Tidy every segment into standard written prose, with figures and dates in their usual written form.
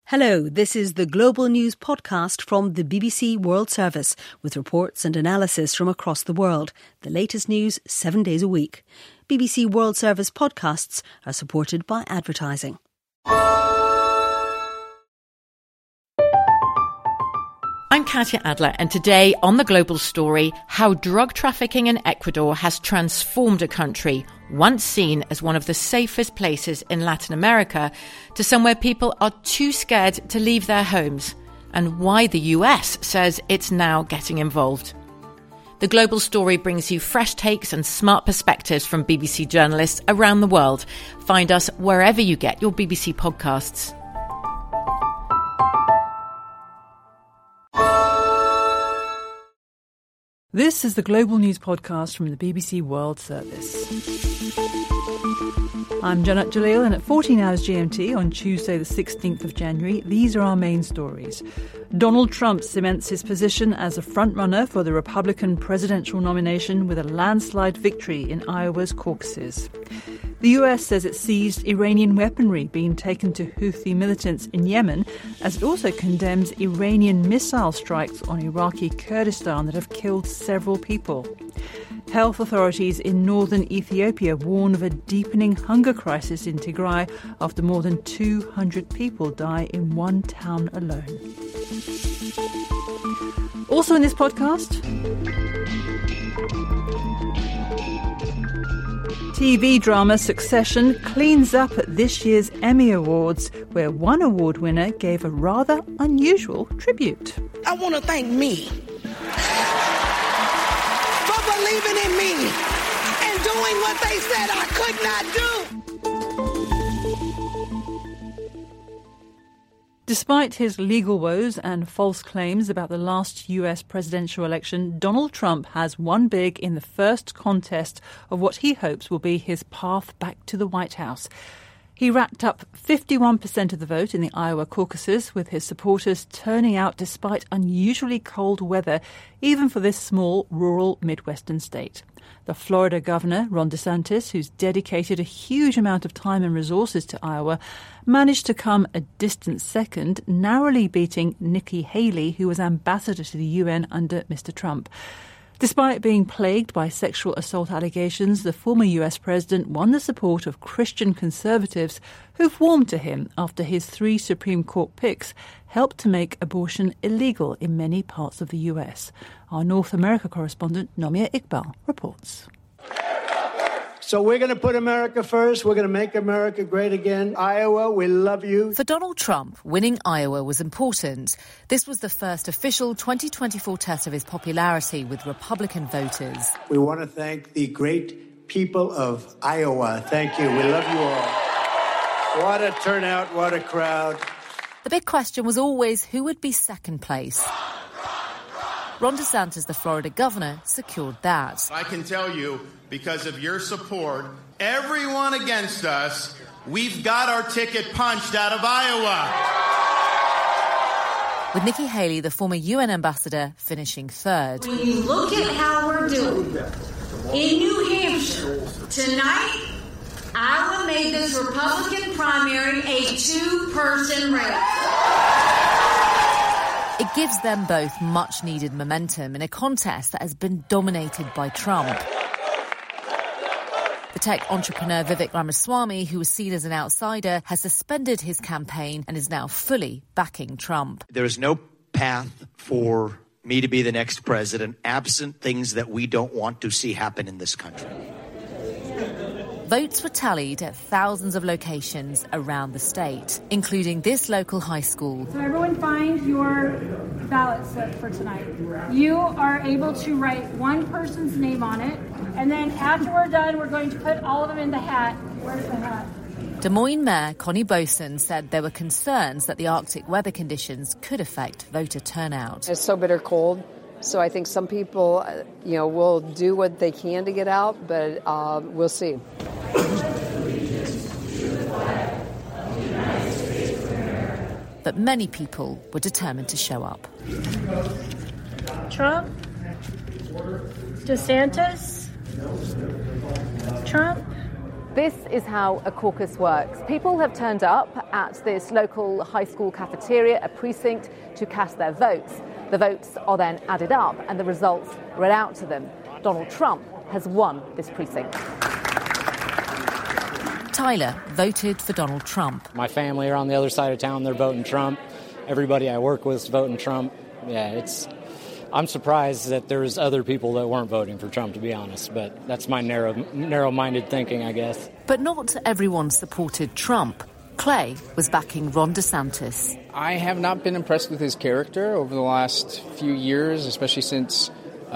Hello, this is the Global News podcast from the BBC World Service with reports and analysis from across the world. The latest news 7 days a week. BBC World Service podcasts are supported by advertising. I'm Katya Adler, and today on The Global Story, how drug trafficking in Ecuador has transformed a country once seen as one of the safest places in Latin America to somewhere people are too scared to leave their homes, and why the US says it's now getting involved. The Global Story brings you fresh takes and smart perspectives from BBC journalists around the world. Find us wherever you get your BBC podcasts. This is the Global News podcast from the BBC World Service. I'm Janat Jalil, and at 14 hours GMT on Tuesday the 16th of January, these are our main stories. Donald Trump cements his position as a frontrunner for the Republican presidential nomination with a landslide victory in Iowa's caucuses. The US says it seized Iranian weaponry being taken to Houthi militants in Yemen, as it also condemns Iranian missile strikes on Iraqi Kurdistan that have killed several people. Health authorities in northern Ethiopia warn of a deepening hunger crisis in Tigray after more than 200 people die in one town alone. Also in this podcast, TV drama Succession cleans up at this year's Emmy Awards, where one award winner gave a rather unusual tribute. I want to thank me for believing in me and doing what they said I could not do. Despite his legal woes and false claims about the last US presidential election, Donald Trump has won big in the first contest of what he hopes will be his path back to the White House. He racked up 51% of the vote in the Iowa caucuses, with his supporters turning out despite unusually cold weather, even for this small, rural Midwestern state. The Florida governor, Ron DeSantis, who's dedicated a huge amount of time and resources to Iowa, managed to come a distant second, narrowly beating Nikki Haley, who was ambassador to the UN under Mr. Trump. Despite being plagued by sexual assault allegations, the former US president won the support of Christian conservatives who've warmed to him after his 3 Supreme Court picks helped to make abortion illegal in many parts of the US. Our North America correspondent, Nomia Iqbal, reports. So we're going to put America first. We're going to make America great again. Iowa, we love you. For Donald Trump, winning Iowa was important. This was the first official 2024 test of his popularity with Republican voters. We want to thank the great people of Iowa. Thank you. We love you all. What a turnout. What a crowd. The big question was always who would be second place. Ron DeSantis, the Florida governor, secured that. I can tell you, because of your support, everyone against us, we've got our ticket punched out of Iowa. With Nikki Haley, the former UN ambassador, finishing third. When you look at how we're doing in New Hampshire tonight, Iowa made this Republican primary a 2-person race. It gives them both much-needed momentum in a contest that has been dominated by Trump. The tech entrepreneur Vivek Ramaswamy, who was seen as an outsider, has suspended his campaign and is now fully backing Trump. There is no path for me to be the next president absent things that we don't want to see happen in this country. Votes were tallied at thousands of locations around the state, including this local high school. So everyone find your ballot slip for tonight. You are able to write one person's name on it, and then after we're done, we're going to put all of them in the hat. Where's the hat? Des Moines Mayor Connie Boson said there were concerns that the Arctic weather conditions could affect voter turnout. It's so bitter cold. So I think some people, will do what they can to get out, but we'll see. But many people were determined to show up. Trump, DeSantis, Trump, This is how a caucus works. People have turned up at this local high school cafeteria, a precinct, to cast their votes. The votes are then added up and the results read out to them. Donald Trump has won this precinct. Tyler voted for Donald Trump. My family are on the other side of town. They're voting Trump. Everybody I work with is voting Trump. Yeah, I'm surprised that there's other people that weren't voting for Trump, to be honest. But that's my narrow-minded thinking, I guess. But not everyone supported Trump. Clay was backing Ron DeSantis. I have not been impressed with his character over the last few years, especially since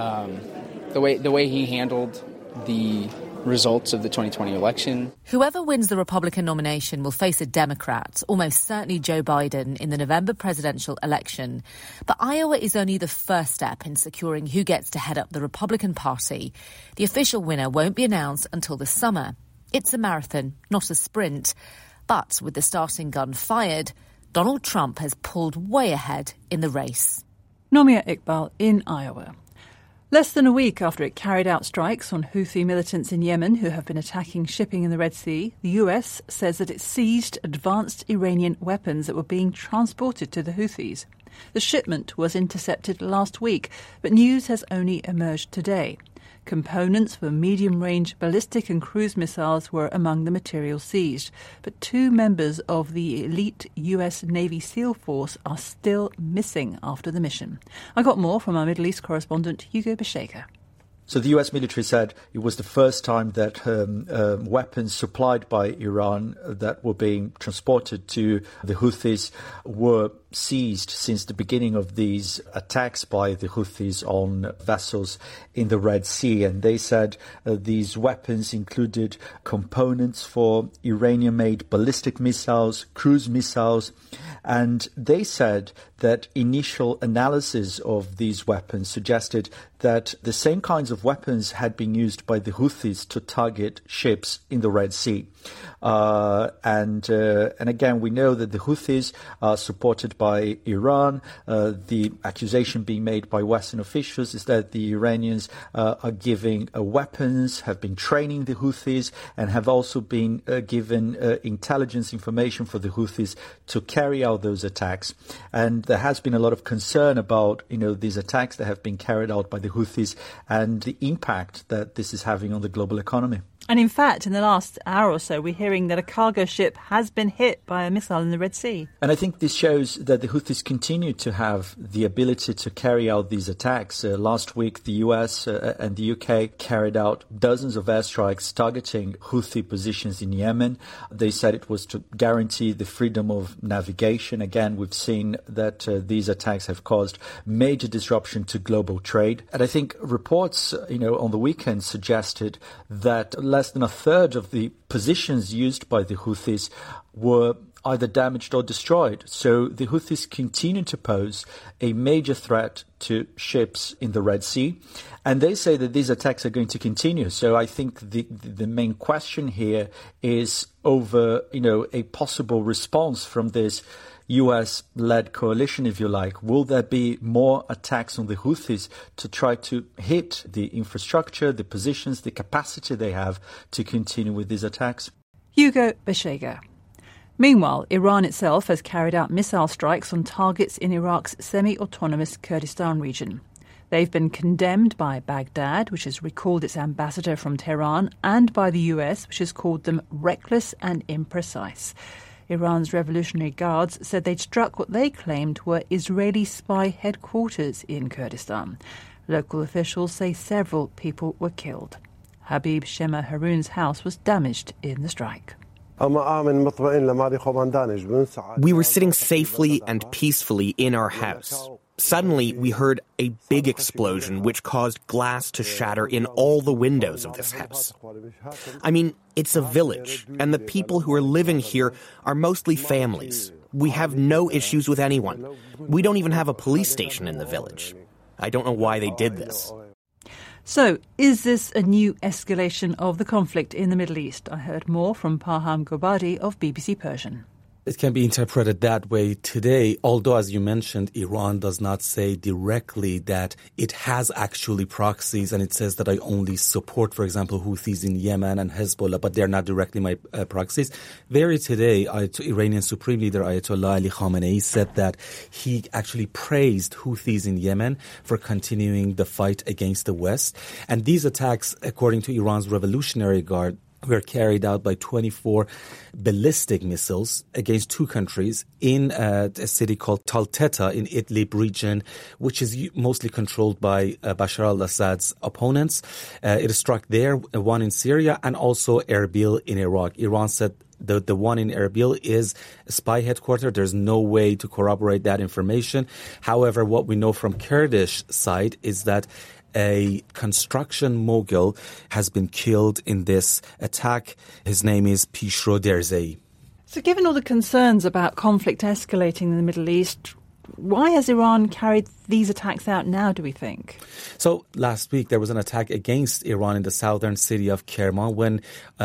the way he handled the results of the 2020 election. Whoever wins the Republican nomination will face a Democrat, almost certainly Joe Biden, in the November presidential election. But Iowa is only the first step in securing who gets to head up the Republican Party. The official winner won't be announced until the summer. It's a marathon, not a sprint. But with the starting gun fired, Donald Trump has pulled way ahead in the race. Nomia Iqbal in Iowa. Less than a week after it carried out strikes on Houthi militants in Yemen who have been attacking shipping in the Red Sea, the US says that it seized advanced Iranian weapons that were being transported to the Houthis. The shipment was intercepted last week, but news has only emerged today. Components for medium-range ballistic and cruise missiles were among the material seized, but 2 members of the elite US Navy SEAL Force are still missing after the mission. I got more from our Middle East correspondent Hugo Beshega. So the US military said it was the first time that weapons supplied by Iran that were being transported to the Houthis were seized since the beginning of these attacks by the Houthis on vessels in the Red Sea. And they said these weapons included components for Iranian-made ballistic missiles, cruise missiles, and they said that initial analysis of these weapons suggested that the same kinds of weapons had been used by the Houthis to target ships in the Red Sea. And again, we know that the Houthis are supported by Iran. The accusation being made by Western officials is that the Iranians are giving weapons, have been training the Houthis, and have also been given intelligence information for the Houthis to carry out those attacks. And there has been a lot of concern about, these attacks that have been carried out by the Houthis and the impact that this is having on the global economy. And in fact, in the last hour or so, we're hearing that a cargo ship has been hit by a missile in the Red Sea. And I think this shows that the Houthis continue to have the ability to carry out these attacks. Last week, the US and the UK carried out dozens of airstrikes targeting Houthi positions in Yemen. They said it was to guarantee the freedom of navigation. Again, we've seen that these attacks have caused major disruption to global trade. And I think reports, on the weekend suggested that less than a third of the positions used by the Houthis were either damaged or destroyed. So the Houthis continue to pose a major threat to ships in the Red Sea. And they say that these attacks are going to continue. So I think the main question here is over, a possible response from this US-led coalition, if you like. Will there be more attacks on the Houthis to try to hit the infrastructure, the positions, the capacity they have to continue with these attacks? Hugo Beshega. Meanwhile, Iran itself has carried out missile strikes on targets in Iraq's semi-autonomous Kurdistan region. They've been condemned by Baghdad, which has recalled its ambassador from Tehran, and by the US, which has called them reckless and imprecise. Iran's Revolutionary Guards said they'd struck what they claimed were Israeli spy headquarters in Kurdistan. Local officials say several people were killed. Habib Shema Haroun's house was damaged in the strike. We were sitting safely and peacefully in our house. Suddenly, we heard a big explosion which caused glass to shatter in all the windows of this house. I mean, it's a village, and the people who are living here are mostly families. We have no issues with anyone. We don't even have a police station in the village. I don't know why they did this. So, is this a new escalation of the conflict in the Middle East? I heard more from Parham Gobadi of BBC Persian. It can be interpreted that way today, although, as you mentioned, Iran does not say directly that it has actually proxies, and it says that I only support, for example, Houthis in Yemen and Hezbollah, but they're not directly my proxies. Very today, Iranian Supreme Leader Ayatollah Ali Khamenei said that he actually praised Houthis in Yemen for continuing the fight against the West. And these attacks, according to Iran's Revolutionary Guard, were carried out by 24 ballistic missiles against two countries in a city called Talteta in Idlib region, which is mostly controlled by Bashar al-Assad's opponents. It struck there, one in Syria, and also Erbil in Iraq. Iran said the one in Erbil is a spy headquarters. There's no way to corroborate that information. However, what we know from Kurdish side is that a construction mogul has been killed in this attack. His name is Pishro Derzei. So given all the concerns about conflict escalating in the Middle East, why has Iran carried these attacks out now, do we think? So last week there was an attack against Iran in the southern city of Kerman when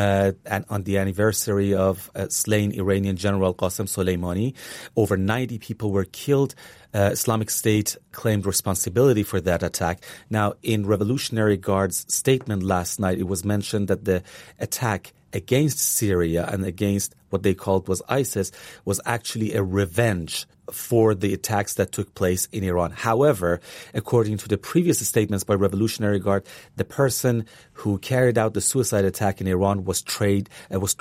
on the anniversary of slain Iranian General Qasem Soleimani, over 90 people were killed. Islamic State claimed responsibility for that attack. Now, in Revolutionary Guard's statement last night, it was mentioned that the attack against Syria and against what they called was ISIS was actually a revenge for the attacks that took place in Iran. However, according to the previous statements by Revolutionary Guard, the person who carried out the suicide attack in Iran was trained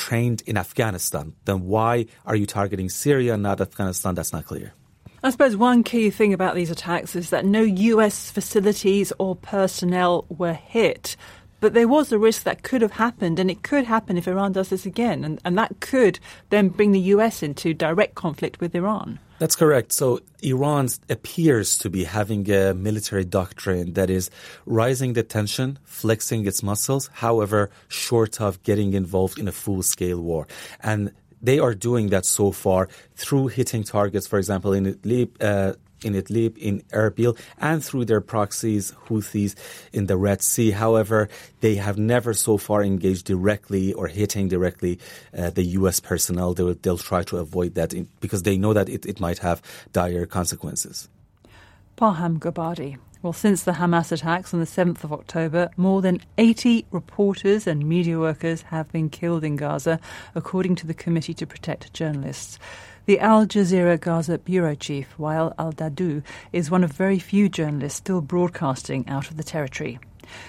in Afghanistan. Then why are you targeting Syria and not Afghanistan? That's not clear. I suppose one key thing about these attacks is that no US facilities or personnel were hit. But there was a risk that could have happened, and it could happen if Iran does this again. And that could then bring the US into direct conflict with Iran. That's correct. So Iran appears to be having a military doctrine that is rising the tension, flexing its muscles, however, short of getting involved in a full-scale war. And they are doing that so far through hitting targets, for example, in Idlib, in Erbil, and through their proxies, Houthis, in the Red Sea. However, they have never so far engaged directly or hitting directly the U.S. personnel. They'll try to avoid that because they know that it might have dire consequences. Parham Gobadi. Well, since the Hamas attacks on the 7th of October, more than 80 reporters and media workers have been killed in Gaza, according to the Committee to Protect Journalists. The Al Jazeera Gaza bureau chief, Wael al-Dadou, is one of very few journalists still broadcasting out of the territory.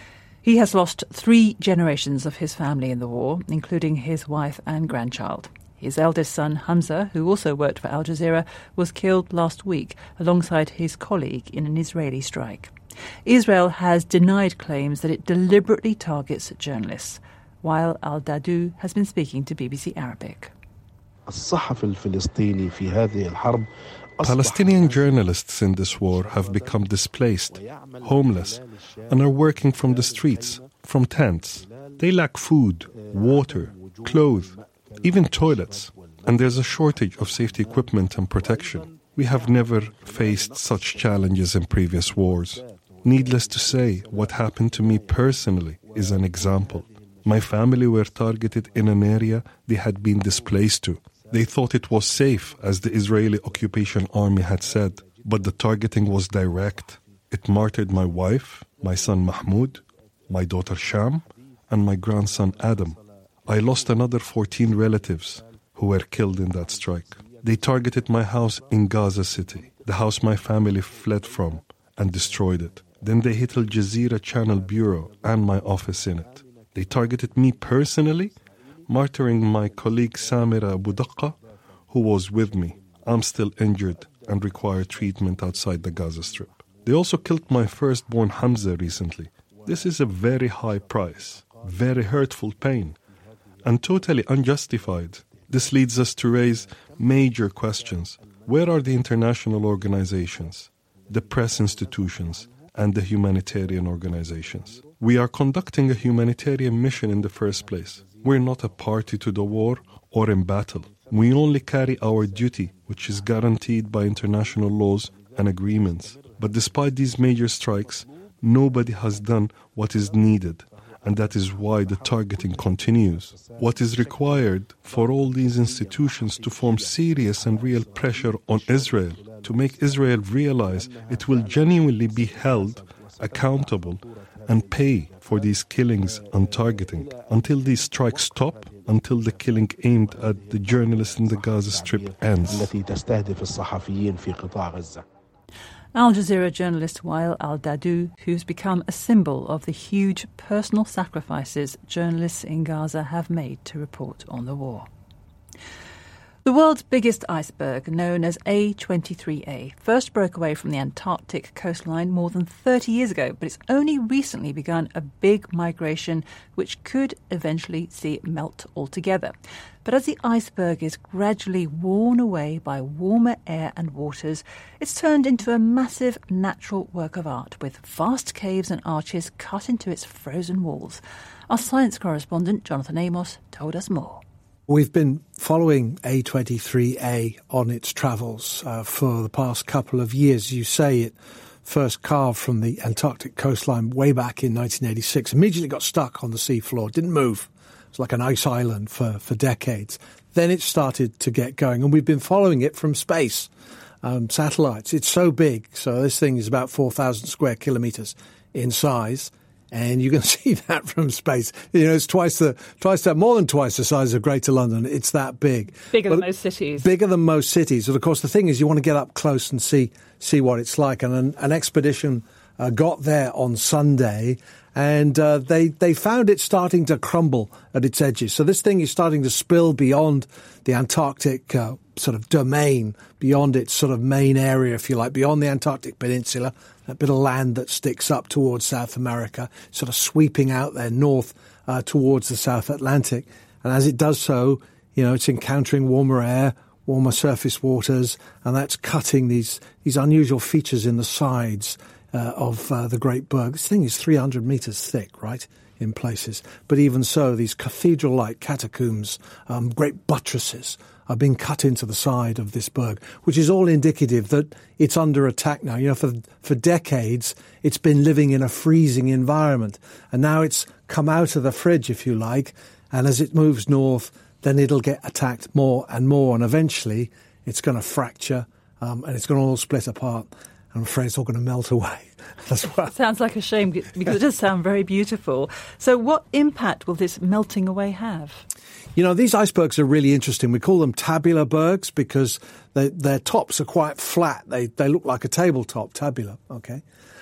He has lost 3 generations of his family in the war, including his wife and grandchild. His eldest son, Hamza, who also worked for Al Jazeera, was killed last week alongside his colleague in an Israeli strike. Israel has denied claims that it deliberately targets journalists, while al-Dadou has been speaking to BBC Arabic. Palestinian journalists in this war have become displaced, homeless, and are working from the streets, from tents. They lack food, water, clothes, even toilets, and there's a shortage of safety equipment and protection. We have never faced such challenges in previous wars. Needless to say, what happened to me personally is an example. My family were targeted in an area they had been displaced to. They thought it was safe, as the Israeli occupation army had said, but the targeting was direct. It martyred my wife, my son Mahmoud, my daughter Sham, and my grandson Adam. I lost another 14 relatives who were killed in that strike. They targeted my house in Gaza City, the house my family fled from, and destroyed it. Then they hit Al Jazeera Channel Bureau and my office in it. They targeted me personally, martyring my colleague Samira Abu Daqqa, who was with me. I'm still injured and require treatment outside the Gaza Strip. They also killed my firstborn Hamza recently. This is a very high price, very hurtful pain, and totally unjustified. This leads us to raise major questions. Where are the international organizations, the press institutions, and the humanitarian organizations? We are conducting a humanitarian mission in the first place. We're not a party to the war or in battle. We only carry our duty, which is guaranteed by international laws and agreements. But despite these major strikes, nobody has done what is needed, and that is why the targeting continues. What is required for all these institutions to form serious and real pressure on Israel, to make Israel realize it will genuinely be held accountable and pay for these killings and targeting. Until these strikes stop, until the killing aimed at the journalists in the Gaza Strip ends. Al Jazeera journalist Wael al-Dahdouh, who's become a symbol of the huge personal sacrifices journalists in Gaza have made to report on the war. The world's biggest iceberg, known as A23A, first broke away from the Antarctic coastline more than 30 years ago, but it's only recently begun a big migration which could eventually see it melt altogether. But as the iceberg is gradually worn away by warmer air and waters, it's turned into a massive natural work of art with vast caves and arches cut into its frozen walls. Our science correspondent, Jonathan Amos, told us more. We've been following A23A on its travels for the past couple of years. You say it first carved from the Antarctic coastline way back in 1986, immediately got stuck on the seafloor, didn't move. It's like an ice island for decades. Then it started to get going, and we've been following it from space, satellites. It's so big, so this thing is about 4,000 square kilometres in size. And you can see that from space. You know, it's more than twice the size of Greater London. It's that big. Bigger than most cities. Bigger than most cities. And of course, the thing is, you want to get up close and see what it's like. And an expedition got there on Sunday, and they found it starting to crumble at its edges. So this thing is starting to spill beyond the Antarctic sort of domain, beyond its sort of main area, if you like, beyond the Antarctic Peninsula, that bit of land that sticks up towards South America, sort of sweeping out there north towards the South Atlantic. And as it does so, you know, it's encountering warmer air, warmer surface waters, and that's cutting these unusual features in the sides of the Great Berg. This thing is 300 metres thick, right, in places. But even so, these cathedral-like catacombs, great buttresses, are being cut into the side of this berg, which is all indicative that it's under attack now. You know, for decades, it's been living in a freezing environment, and now it's come out of the fridge, if you like, and as it moves north, then it'll get attacked more and more, and eventually it's going to fracture, and it's going to all split apart. I'm afraid it's all going to melt away as well. Sounds like a shame, because it does sound very beautiful. So what impact will this melting away have? You know, these icebergs are really interesting. We call them tabular bergs because their tops are quite flat. They look like a tabletop, tabular, okay?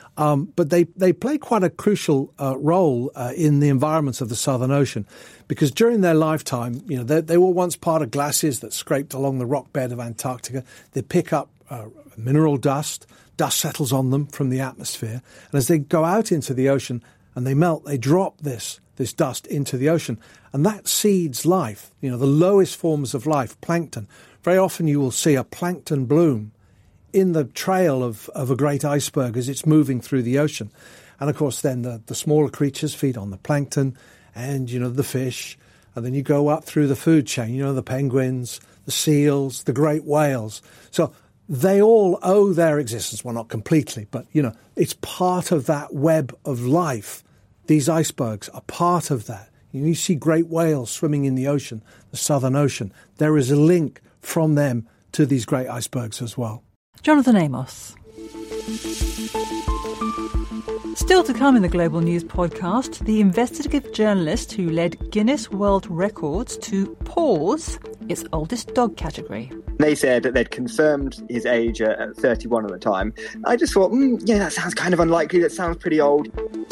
But they play quite a crucial role in the environments of the Southern Ocean, because during their lifetime, you know, they were once part of glaciers that scraped along the rock bed of Antarctica. They pick up mineral dust. Dust settles on them from the atmosphere. And as they go out into the ocean and they melt, they drop this dust into the ocean. And that seeds life, you know, the lowest forms of life, plankton. Very often you will see a plankton bloom in the trail of a great iceberg as it's moving through the ocean. And of course then the smaller creatures feed on the plankton and, you know, the fish. And then you go up through the food chain, you know, the penguins, the seals, the great whales. So they all owe their existence, well, not completely, but, you know, it's part of that web of life. These icebergs are part of that. You see great whales swimming in the ocean, the Southern Ocean. There is a link from them to these great icebergs as well. Jonathan Amos. Still to come in the Global News podcast, the investigative journalist who led Guinness World Records to pause its oldest dog category. They said that they'd confirmed his age at 31 at the time. I just thought, yeah, that sounds kind of unlikely. That sounds pretty old.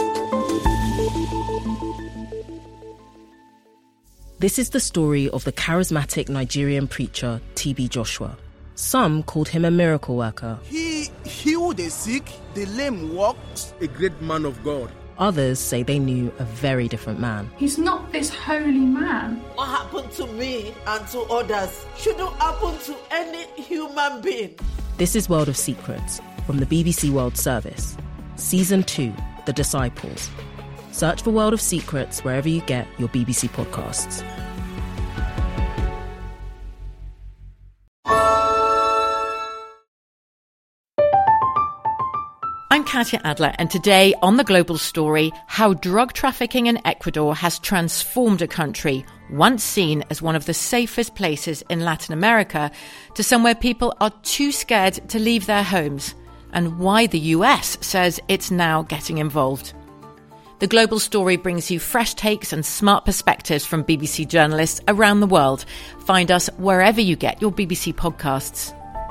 This is the story of the charismatic Nigerian preacher TB Joshua. Some called him a miracle worker. He healed the sick, the lame walked, a great man of God. Others say they knew a very different man. He's not this holy man. What happened to me and to others shouldn't happen to any human being. This is World of Secrets from the BBC World Service. Season 2, The Disciples. Search for World of Secrets wherever you get your BBC podcasts. I'm Katya Adler, and today on The Global Story, how drug trafficking in Ecuador has transformed a country once seen as one of the safest places in Latin America to somewhere people are too scared to leave their homes, and why the US says it's now getting involved. The Global Story brings you fresh takes and smart perspectives from BBC journalists around the world. Find us wherever you get your BBC podcasts.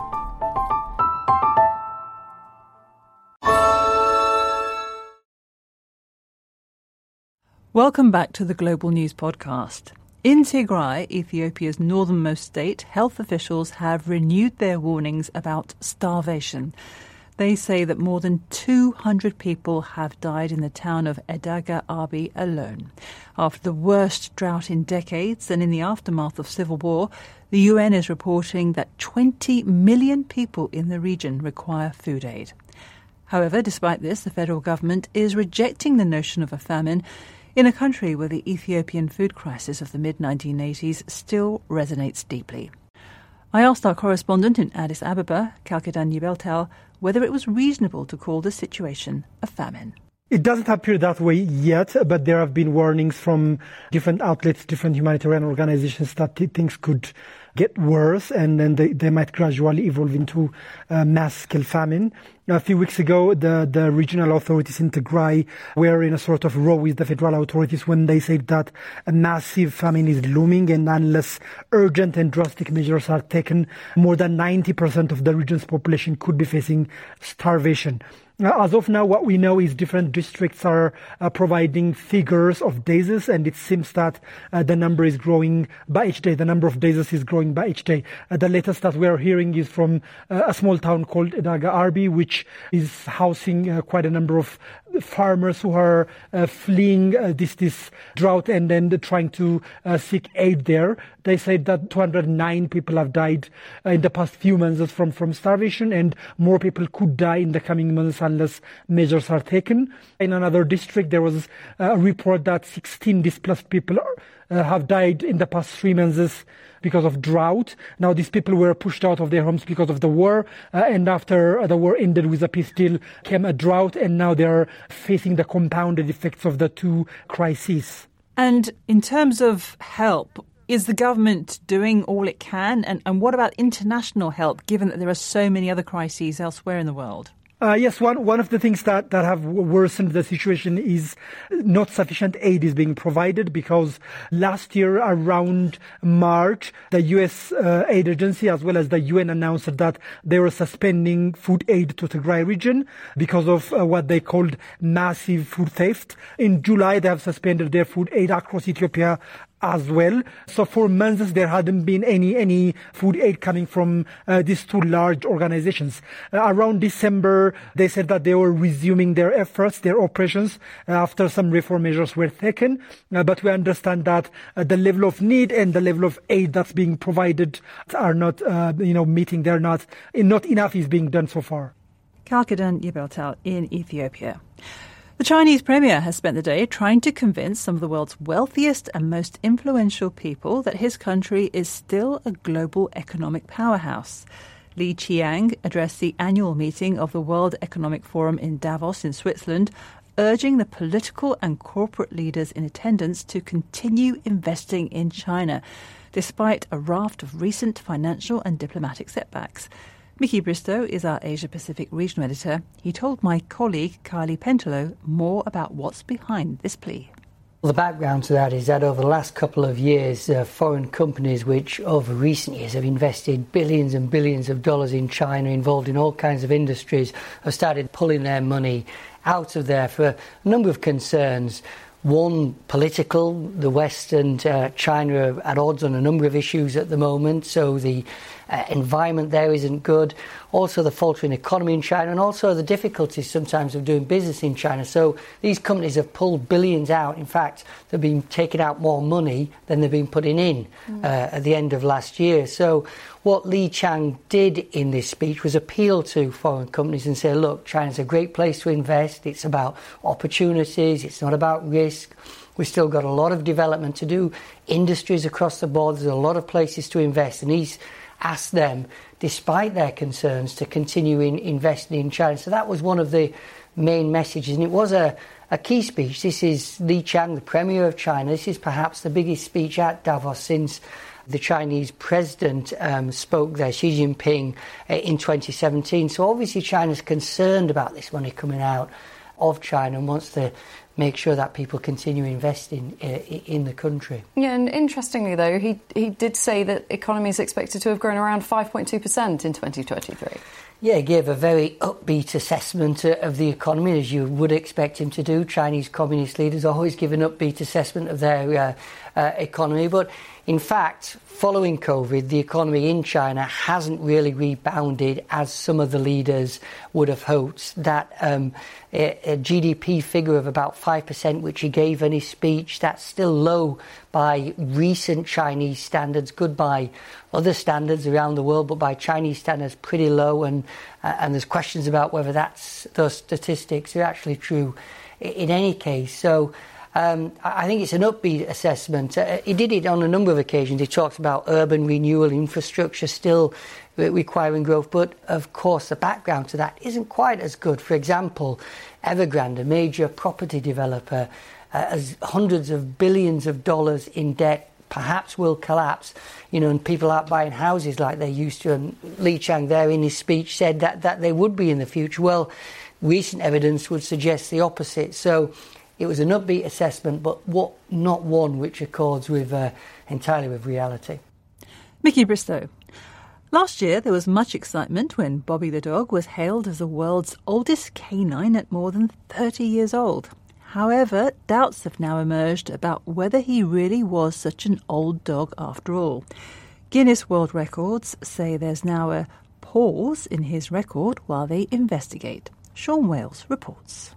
Welcome back to the Global News Podcast. In Tigray, Ethiopia's northernmost state, health officials have renewed their warnings about starvation. They say that more than 200 people have died in the town of Edaga Arbi alone. After the worst drought in decades and in the aftermath of civil war, the UN is reporting that 20 million people in the region require food aid. However, despite this, the federal government is rejecting the notion of a famine in a country where the Ethiopian food crisis of the mid-1980s still resonates deeply. I asked our correspondent in Addis Ababa, Kalkedan Yibeltal, whether it was reasonable to call the situation a famine. It doesn't appear that way yet, but there have been warnings from different outlets, different humanitarian organizations that things could get worse and then they might gradually evolve into mass-scale famine. A few weeks ago, the regional authorities in Tigray were in a sort of row with the federal authorities when they said that a massive famine is looming, and unless urgent and drastic measures are taken, more than 90% of the region's population could be facing starvation. As of now, what we know is different districts are providing figures of deaths, and it seems that the number is growing by each day. The number of deaths is growing by each day. The latest that we are hearing is from a small town called Edaga Arbi, which is housing quite a number of farmers who are fleeing this drought and then trying to seek aid there. They said that 209 people have died in the past few months from starvation, and more people could die in the coming months unless measures are taken. In another district, there was a report that 16 displaced people have died in the past 3 months because of drought. Now, these people were pushed out of their homes because of the war, and after the war ended with a peace deal came a drought, and now they're facing the compounded effects of the two crises. And in terms of help, is the government doing all it can? And what about international help, given that there are so many other crises elsewhere in the world? Yes, one of the things that have worsened the situation is not sufficient aid is being provided, because last year around March, the U.S. aid agency as well as the UN announced that they were suspending food aid to the Tigray region because of what they called massive food theft. In July, they have suspended their food aid across Ethiopia as well. So for months there hadn't been any food aid coming from these two large organizations. Around December, they said that they were resuming their efforts, their operations, after some reform measures were taken. But we understand that the level of need and the level of aid that's being provided are not, meeting. They're not enough is being done so far. Kalkedan Yibeltal in Ethiopia. The Chinese premier has spent the day trying to convince some of the world's wealthiest and most influential people that his country is still a global economic powerhouse. Li Qiang addressed the annual meeting of the World Economic Forum in Davos in Switzerland, urging the political and corporate leaders in attendance to continue investing in China, despite a raft of recent financial and diplomatic setbacks. Mickey Bristow is our Asia-Pacific regional editor. He told my colleague Kylie Pentelow more about what's behind this plea. Well, the background to that is that over the last couple of years, foreign companies which over recent years have invested billions and billions of dollars in China, involved in all kinds of industries, have started pulling their money out of there for a number of concerns. One, political. The West and China are at odds on a number of issues at the moment, so the environment there isn't good. Also the faltering economy in China, and also the difficulties sometimes of doing business in China. So these companies have pulled billions out. In fact, they've been taking out more money than they've been putting in at the end of last year. So what Li Qiang did in this speech was appeal to foreign companies and say, look, China's a great place to invest. It's about opportunities. It's not about risk. We've still got a lot of development to do. Industries across the board, there's a lot of places to invest. And he's asked them, despite their concerns, to continue investing in China. So that was one of the main messages, and it was a key speech. This is Li Qiang, the Premier of China. This is perhaps the biggest speech at Davos since the Chinese president spoke there, Xi Jinping, in 2017. So obviously China's concerned about this money coming out of China and wants to make sure that people continue investing in the country. Yeah, and interestingly, though, he did say that economy is expected to have grown around 5.2% in 2023. Yeah, he gave a very upbeat assessment of the economy, as you would expect him to do. Chinese communist leaders always give an upbeat assessment of their economy. But in fact, following COVID, the economy in China hasn't really rebounded as some of the leaders would have hoped. That a GDP figure of about 5%, which he gave in his speech, that's still low by recent Chinese standards, good by other standards around the world, but by Chinese standards, pretty low. And there's questions about whether those statistics are actually true in any case. So I think it's an upbeat assessment. He did it on a number of occasions. He talked about urban renewal, infrastructure still requiring growth. But, of course, the background to that isn't quite as good. For example, Evergrande, a major property developer, has hundreds of billions of dollars in debt, perhaps will collapse, and people aren't buying houses like they used to. And Li Qiang there in his speech said that they would be in the future. Well, recent evidence would suggest the opposite. So it was an upbeat assessment, but not one which accords with entirely with reality. Mickey Bristow. Last year, there was much excitement when Bobby the dog was hailed as the world's oldest canine at more than 30 years old. However, doubts have now emerged about whether he really was such an old dog after all. Guinness World Records say there's now a pause in his record while they investigate. Sean Wales reports.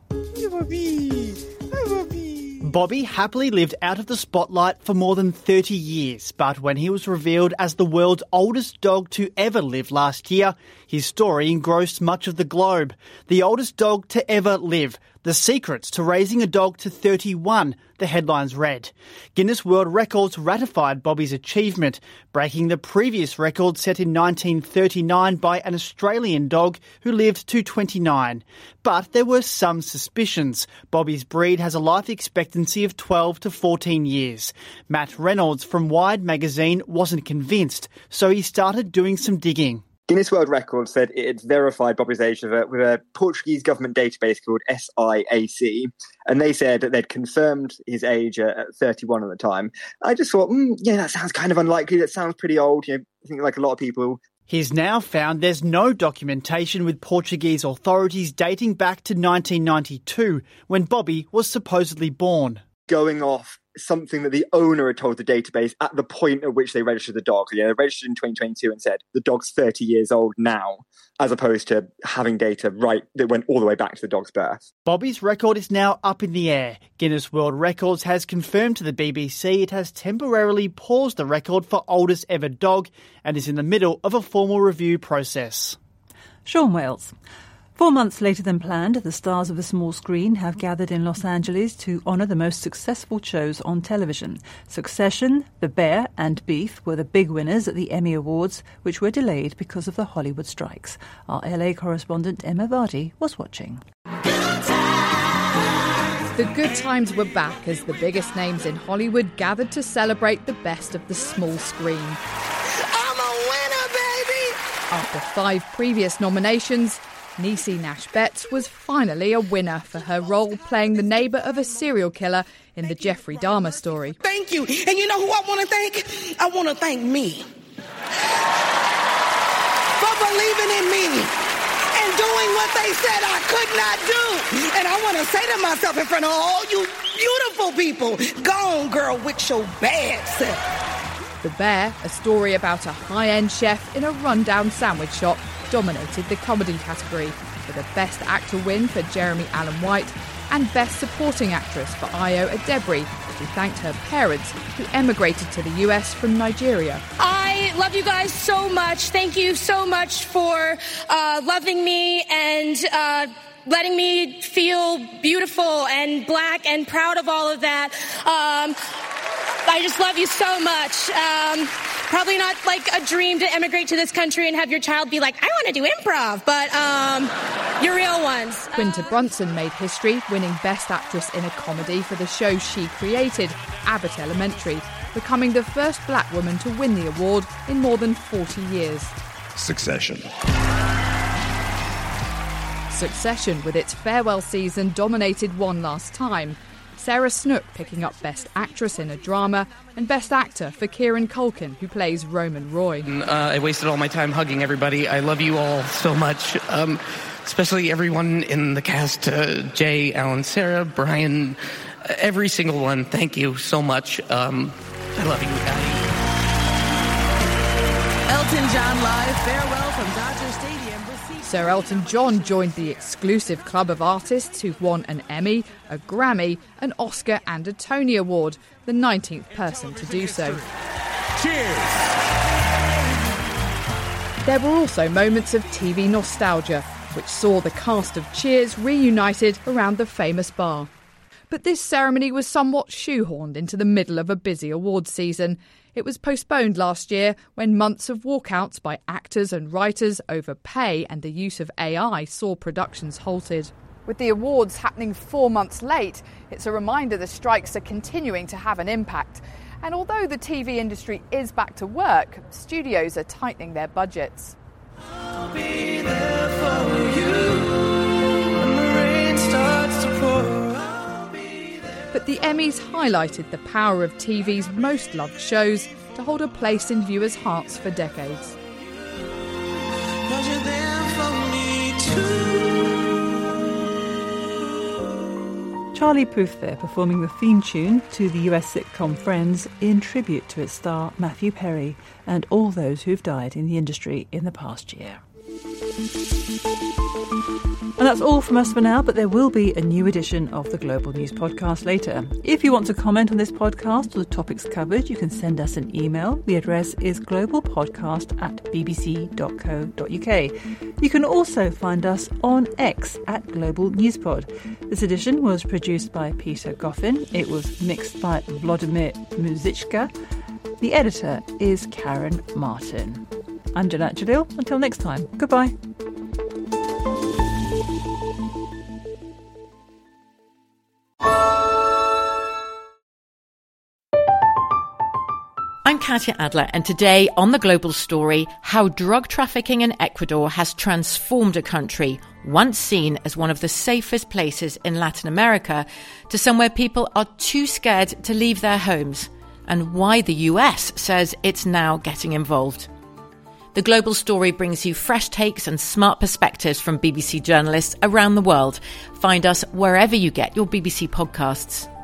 Bobby happily lived out of the spotlight for more than 30 years, but when he was revealed as the world's oldest dog to ever live last year, his story engrossed much of the globe. The oldest dog to ever live. The secrets to raising a dog to 31, the headlines read. Guinness World Records ratified Bobby's achievement, breaking the previous record set in 1939 by an Australian dog who lived to 29. But there were some suspicions. Bobby's breed has a life expectancy of 12 to 14 years. Matt Reynolds from Wired magazine wasn't convinced, so he started doing some digging. Guinness World Records said it had verified Bobby's age with a Portuguese government database called SIAC, and they said that they'd confirmed his age at 31 at the time. I just thought, that sounds kind of unlikely. That sounds pretty old. I think like a lot of people. He's now found there's no documentation with Portuguese authorities dating back to 1992, when Bobby was supposedly born. Going off something that the owner had told the database at the point at which they registered the dog. They registered in 2022 and said the dog's 30 years old now, as opposed to having data that went all the way back to the dog's birth. Bobby's record is now up in the air. Guinness World Records has confirmed to the BBC it has temporarily paused the record for oldest ever dog and is in the middle of a formal review process. Sean Wales. 4 months later than planned, the stars of the small screen have gathered in Los Angeles to honour the most successful shows on television. Succession, The Bear and Beef were the big winners at the Emmy Awards, which were delayed because of the Hollywood strikes. Our LA correspondent Emma Vardy was watching. The good times were back as the biggest names in Hollywood gathered to celebrate the best of the small screen. I'm a winner, baby! After 5 previous nominations, Niecy Nash-Betts was finally a winner for her role playing the neighbour of a serial killer in the Jeffrey Dahmer story. Thank you. And you know who I want to thank? I want to thank me for believing in me and doing what they said I could not do. And I want to say to myself in front of all you beautiful people, go on, girl, with your bad self. The Bear, a story about a high-end chef in a rundown sandwich shop, dominated the comedy category, with a Best Actor win for Jeremy Allen White and Best Supporting Actress for Ayo Edebiri, who thanked her parents who emigrated to the US from Nigeria. I love you guys so much. Thank you so much for loving me and letting me feel beautiful and black and proud of all of that. I just love you so much. Probably not like a dream to emigrate to this country and have your child be like, I want to do improv, but your real ones. Quinta Brunson made history, winning Best Actress in a Comedy for the show she created, Abbott Elementary, becoming the first black woman to win the award in more than 40 years. Succession. Succession, with its farewell season, dominated one last time. Sarah Snook picking up Best Actress in a Drama and Best Actor for Kieran Culkin, who plays Roman Roy. I wasted all my time hugging everybody. I love you all so much, especially everyone in the cast, Jay, Alan, Sarah, Brian, every single one. Thank you so much. I love you, Patty. Elton John live farewell from Dodger Stadium. Sir Elton John joined the exclusive club of artists who've won an Emmy, a Grammy, an Oscar and a Tony Award, the 19th person to do so. Cheers! There were also moments of TV nostalgia, which saw the cast of Cheers reunited around the famous bar. But this ceremony was somewhat shoehorned into the middle of a busy awards season. It was postponed last year when months of walkouts by actors and writers over pay and the use of AI saw productions halted. With the awards happening 4 months late, it's a reminder the strikes are continuing to have an impact. And although the TV industry is back to work, studios are tightening their budgets. I'll be there for you when the rain starts to pour. But the Emmys highlighted the power of TV's most loved shows to hold a place in viewers' hearts for decades. Charlie Puth there performing the theme tune to the US sitcom Friends in tribute to its star Matthew Perry and all those who've died in the industry in the past year. And that's all from us for now, but there will be a new edition of the Global News Podcast later. If you want to comment on this podcast or the topics covered, you can send us an email. The address is globalpodcast@bbc.co.uk. You can also find us on X at Global News Pod. This edition was produced by Peter Goffin. It was mixed by Vladimir Muzichka. The editor is Karen Martin. I'm Janet Jalil. Until next time, goodbye. I'm Katya Adler, and today on The Global Story, how drug trafficking in Ecuador has transformed a country once seen as one of the safest places in Latin America to somewhere people are too scared to leave their homes, and why the US says it's now getting involved. The Global Story brings you fresh takes and smart perspectives from BBC journalists around the world. Find us wherever you get your BBC podcasts.